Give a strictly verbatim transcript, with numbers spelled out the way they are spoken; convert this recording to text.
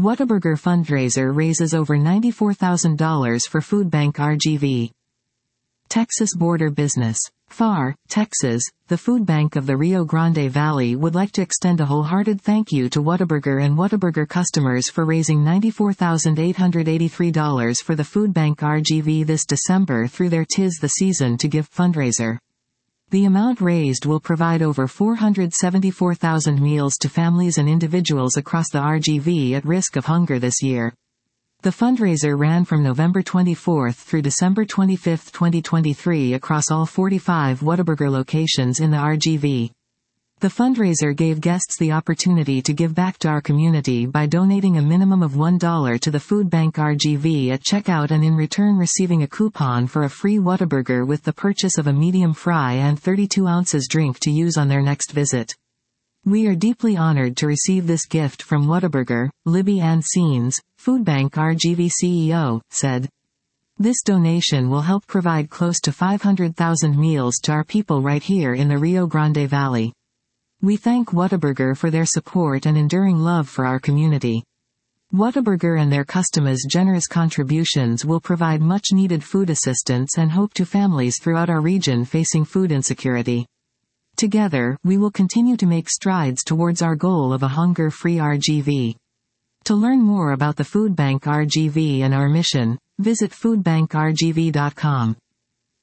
Whataburger fundraiser raises over ninety-four thousand dollars for Food Bank R G V. Texas Border Business. F A R, Texas, the Food Bank of the Rio Grande Valley would like to extend a wholehearted thank you to Whataburger and Whataburger customers for raising ninety-four thousand eight hundred eighty-three dollars for the Food Bank R G V this December through their Tis the Season to Give fundraiser. The amount raised will provide over four hundred seventy-four thousand meals to families and individuals across the R G V at risk of hunger this year. The fundraiser ran from November twenty-fourth through December twenty-fifth, twenty twenty-three across all forty-five Whataburger locations in the R G V. The fundraiser gave guests the opportunity to give back to our community by donating a minimum of one dollar to the Food Bank R G V at checkout and in return receiving a coupon for a free Whataburger with the purchase of a medium fry and thirty-two ounces drink to use on their next visit. We are deeply honored to receive this gift from Whataburger, Libby Ann Seens, Food Bank R G V C E O, said. This donation will help provide close to five hundred thousand meals to our people right here in the Rio Grande Valley. We thank Whataburger for their support and enduring love for our community. Whataburger and their customers' generous contributions will provide much-needed food assistance and hope to families throughout our region facing food insecurity. Together, we will continue to make strides towards our goal of a hunger-free R G V. To learn more about the Food Bank R G V and our mission, visit food bank r g v dot com.